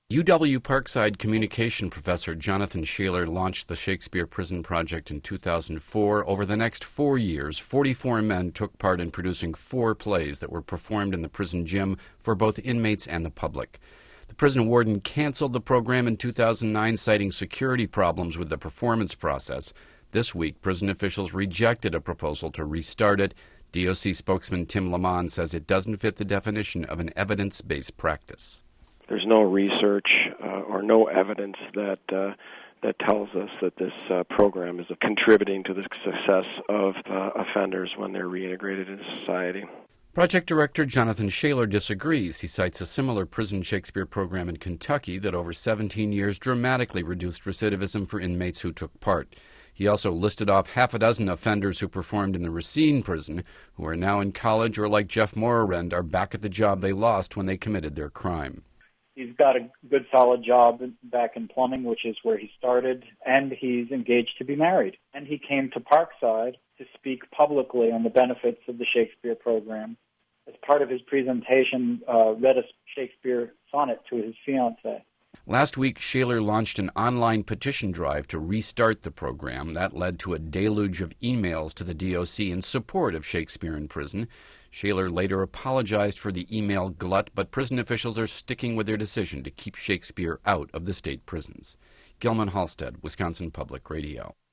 UW Parkside communication professor Jonathan Shaler launched the Shakespeare Prison Project in 2004. Over the next 4 years, 44 men took part in producing 4 plays that were performed in the prison gym for both inmates and the public. The prison warden canceled the program in 2009, citing security problems with the performance process. This week, prison officials rejected a proposal to restart it. DOC spokesman Tim Lamont says it doesn't fit the definition of an evidence-based practice. There's no research or no evidence that tells us that this program is contributing to the success of offenders when they're reintegrated into society. Project director Jonathan Shaler disagrees. He cites a similar prison Shakespeare program in Kentucky that over 17 years dramatically reduced recidivism for inmates who took part. He also listed off half a dozen offenders who performed in the Racine prison, who are now in college or, like Jeff Morarend, are back at the job they lost when they committed their crime. He's got a good, solid job back in plumbing, which is where he started, and he's engaged to be married. And he came to Parkside to speak publicly on the benefits of the Shakespeare program. As part of his presentation, read a Shakespeare sonnet to his fiancée. Last week, Shaler launched an online petition drive to restart the program. That led to a deluge of emails to the DOC in support of Shakespeare in prison. Shaler later apologized for the email glut, but prison officials are sticking with their decision to keep Shakespeare out of the state prisons. Gilman Halstead, Wisconsin Public Radio.